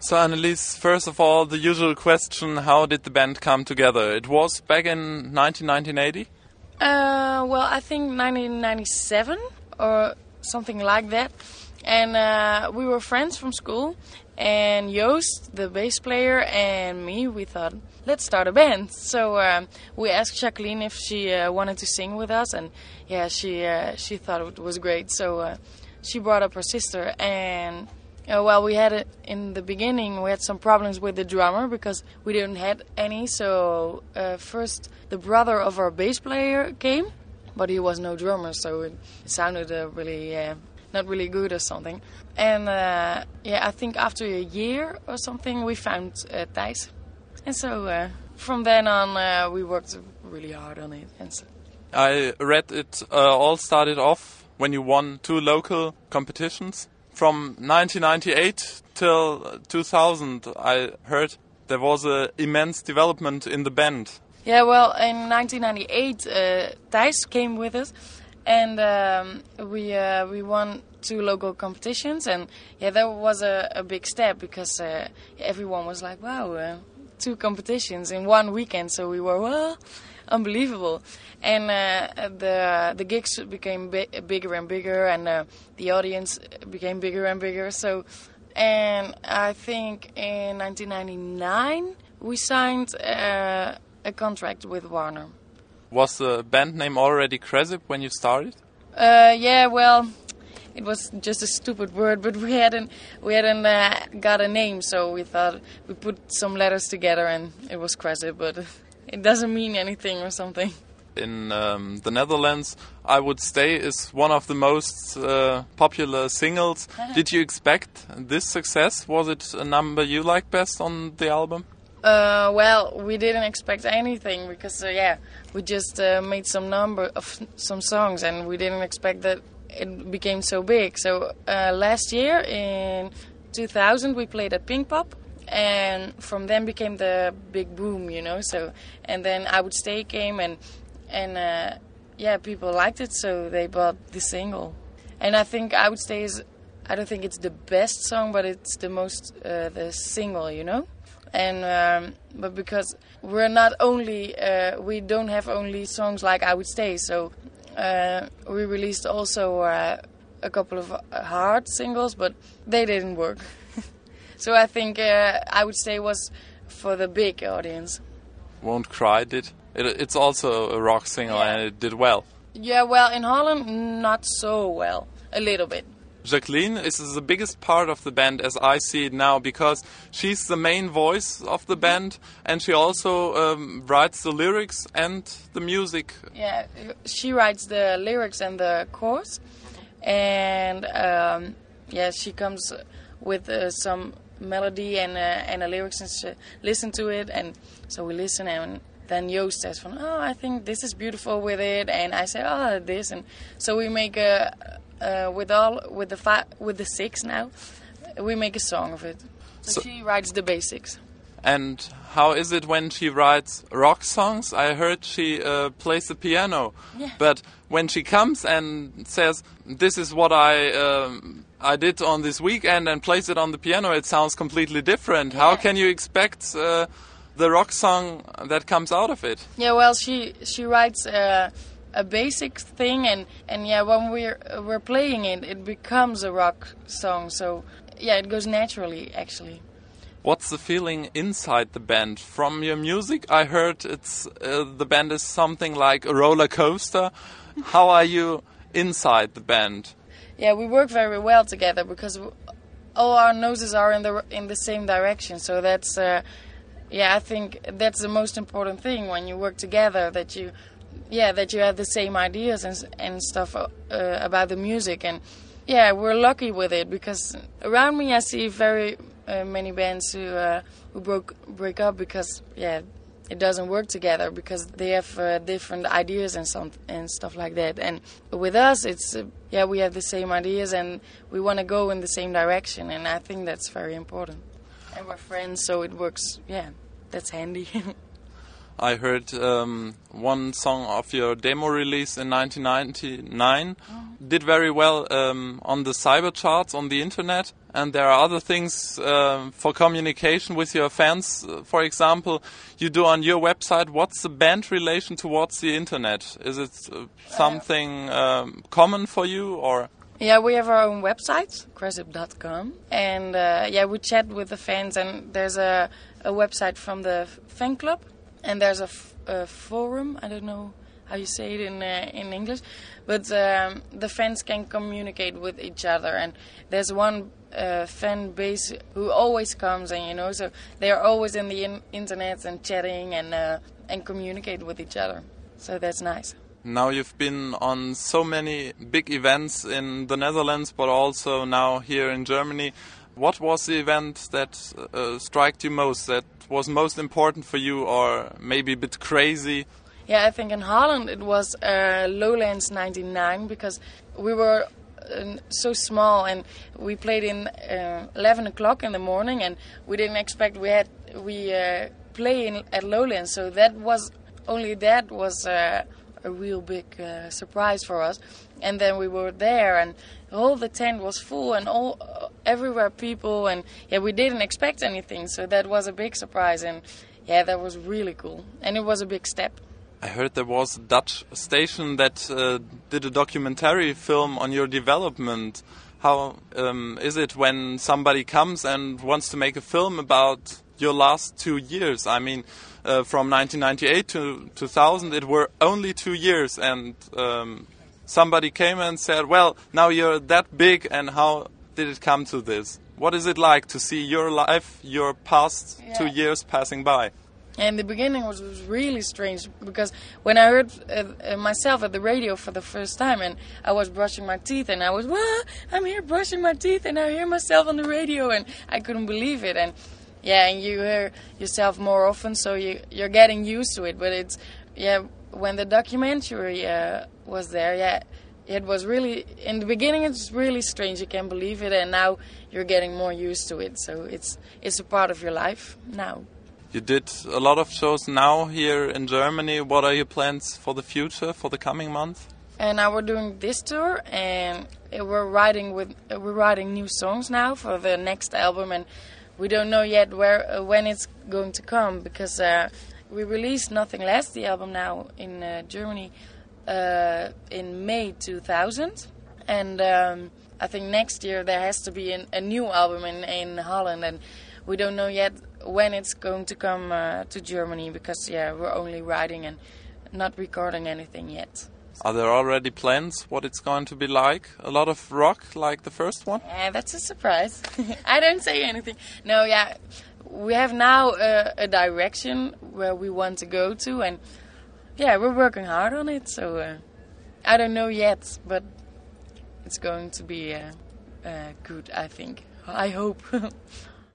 So Annelies, first of all, the usual question, how did the band come together? It was back in 1980? Well, I think 1997 or something like that. And we were friends from school. And Joost, the bass player, and me, we thought, let's start a band. So we asked Jacqueline if she wanted to sing with us. And yeah, she thought it was great. So she brought up her sister. And well, we had it in the beginning. We had some problems with the drummer because we didn't have any. So first, the brother of our bass player came, but he was no drummer, so it sounded really not really good or something. And yeah, I think after a year or something, we found Thijs, and so from then on, we worked really hard on it. And so. I read it all started off when you won 2 local competitions. From 1998 till 2000, I heard there was an immense development in the band. Yeah, well, in 1998, Thijs came with us, and we won 2 local competitions, and yeah, that was a big step because everyone was like, wow, 2 competitions in one weekend, so we were, well, unbelievable. And the gigs became bigger and bigger, and the audience became bigger and bigger. So, and I think in 1999 we signed a contract with Warner. Was the band name already Krezip when you started? Yeah, well, it was just a stupid word, but we hadn't got a name, so we thought we put some letters together and it was Krezip, but it doesn't mean anything or something. In the Netherlands, I Would Stay is one of the most popular singles. Did you expect this success? Was it a number you liked best on the album? Well, we didn't expect anything because yeah, we just made some songs, and we didn't expect that it became so big. So last year in 2000 we played at Pinkpop, and from then became the big boom, you know. So and then I Would Stay came, and yeah, people liked it, so they bought the single. And I think I Would Stay is, I don't think it's the best song, but it's the most the single, you know. And but because we're not only we don't have only songs like I Would Stay, so we released also a couple of hard singles, but they didn't work. So I think I Would Stay was for the big audience. Won't Cry did. It's also a rock single, yeah. And it did well. Yeah, well, in Holland, not so well. A little bit. Jacqueline is the biggest part of the band as I see it now, because she's the main voice of the band, and she also writes the lyrics and the music. Yeah, she writes the lyrics and the chorus, and yeah, she comes with some melody and the lyrics, and she listen to it, and so we listen, and then Joost says, "Oh, I think this is beautiful with it," and I say, "Oh, this," and so we make a. With the 6 now, we make a song of it. So she writes the basics. And how is it when she writes rock songs? I heard she plays the piano, yeah. But when she comes and says, "This is what I did on this weekend," and plays it on the piano, it sounds completely different. Yeah. How can you expect the rock song that comes out of it? Yeah, well, she writes a basic thing, and yeah, when we're playing it, it becomes a rock song. So yeah, it goes naturally, actually. What's the feeling inside the band? From your music, I heard it's the band is something like a roller coaster. How are you inside the band? Yeah, we work very well together because all our noses are in the same direction. So that's yeah, I think that's the most important thing when you work together, that you have the same ideas and stuff about the music. And yeah, we're lucky with it, because around me I see very many bands who break up because it doesn't work together, because they have different ideas and stuff like that. And with us, it's we have the same ideas and we want to go in the same direction, and I think that's very important. And we're friends, so it works. Yeah, that's handy. I heard one song of your demo release in 1999 did very well on the cyber charts on the internet, and there are other things for communication with your fans. For example, you do on your website. What's the band relation towards the internet? Is it something common for you, or? Yeah, we have our own website, cressip.com, and we chat with the fans, and there's a website from the fan club. And there's a forum. I don't know how you say it in English, but the fans can communicate with each other. And there's one fan base who always comes, and so they are always in the internet and chatting and communicate with each other. So that's nice. Now you've been on so many big events in the Netherlands, but also now here in Germany. What was the event that struck you most, that was most important for you, or maybe a bit crazy? Yeah, I think in Holland it was Lowlands 99, because we were so small and we played in 11 o'clock in the morning, and we didn't expect we play at Lowlands, so that was a real big surprise for us. And then we were there, and all the tent was full, and everywhere people, and we didn't expect anything, so that was a big surprise, and that was really cool, and it was a big step. I heard there was a Dutch station that did a documentary film on your development. How is it when somebody comes and wants to make a film about your last 2 years? I mean, from 1998 to 2000, it were only 2 years, and somebody came and said, well, now you're that big, and how did it come to this? What is it like to see your life, your past 2 years passing by? And the beginning was really strange, because when I heard myself at the radio for the first time, and I was brushing my teeth, and I was, I'm here brushing my teeth, and I hear myself on the radio, and I couldn't believe it. And and you hear yourself more often, so you're getting used to it. But it's, when the documentary was there, it was really, in the beginning it's really strange, you can't believe it, and now you're getting more used to it, so it's a part of your life now. You did a lot of shows now here in Germany. What are your plans for the future, for the coming month? And now we're doing this tour, and we're writing new songs now for the next album, and we don't know yet when it's going to come, because we released Nothing Less, the album now in Germany, in May 2000, and I think next year there has to be a new album in Holland, and we don't know yet when it's going to come to Germany, because we're only writing and not recording anything yet. Are there already plans what it's going to be like? A lot of rock like the first one? Yeah, that's a surprise. I don't say anything. No, we have now a direction where we want to go to, and we're working hard on it, so I don't know yet, but it's going to be good, I think. I hope.